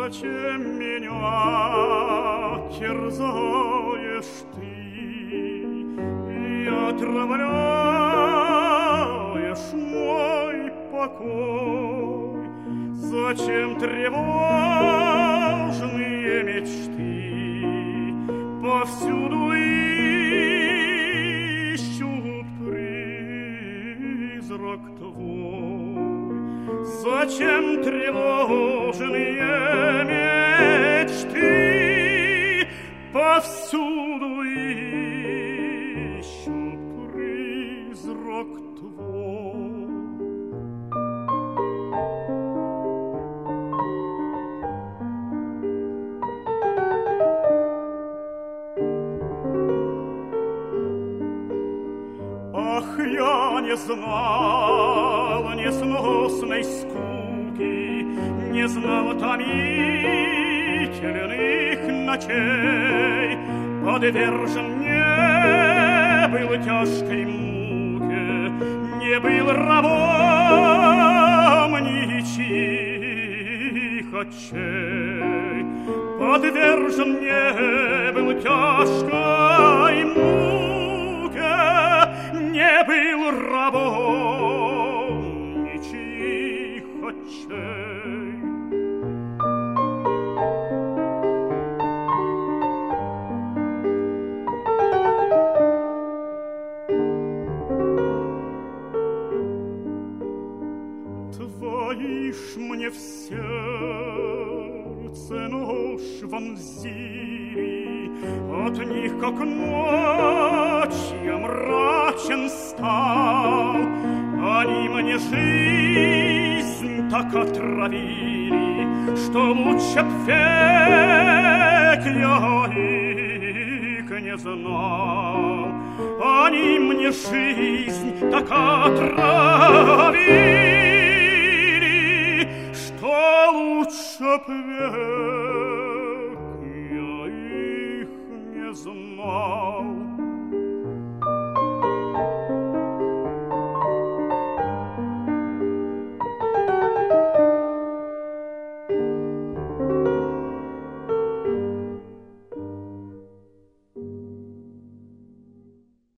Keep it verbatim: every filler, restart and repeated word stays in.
Зачем меня терзаешь ты и отравляешь мой покой? Зачем тревожные мечты повсюду ищут призрак твой? Зачем тревожные мечты повсюду ищут призрак твой? Ах, я не знал несносной скуки, не знал томительных ночей, подвержен не был тяжкой муке, не был рабом ничьих очей, подвержен не был тяжкой муке, не был рабом ничьих очей. Твои ж мне в сердце нож вонзили, от них, как ночь, я мрачен стал. Они мне жизнь так отравили, что лучше б век я их не знал. Они мне жизнь так отравили, что лучше б век